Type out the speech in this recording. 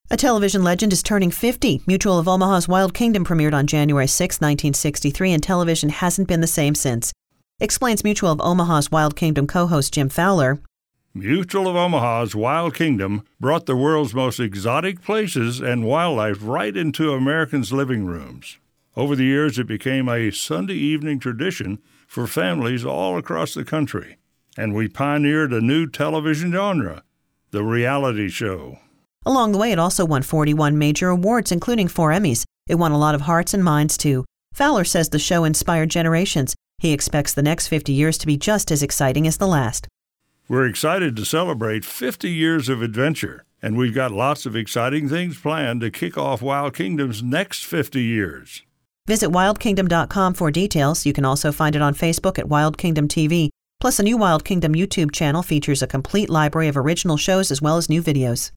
A television legend is turning 50. Mutual of Omaha's Wild Kingdom premiered on January 6, 1963, and television hasn't been the same since. Explains Mutual of Omaha's Wild Kingdom co-host Jim Fowler. Mutual of Omaha's Wild Kingdom brought the world's most exotic places and wildlife right into Americans' living rooms. Over the years, it became a Sunday evening tradition for families all across the country. And we pioneered a new television genre, the reality show. Along the way, it also won 41 major awards, including 4 Emmys. It won a lot of hearts and minds, too. Fowler says the show inspired generations. He expects the next 50 years to be just as exciting as the last. We're excited to celebrate 50 years of adventure, and we've got lots of exciting things planned to kick off Wild Kingdom's next 50 years. Visit wildkingdom.com for details. You can also find it on Facebook at Wild Kingdom TV. Plus, a new Wild Kingdom YouTube channel features a complete library of original shows as well as new videos.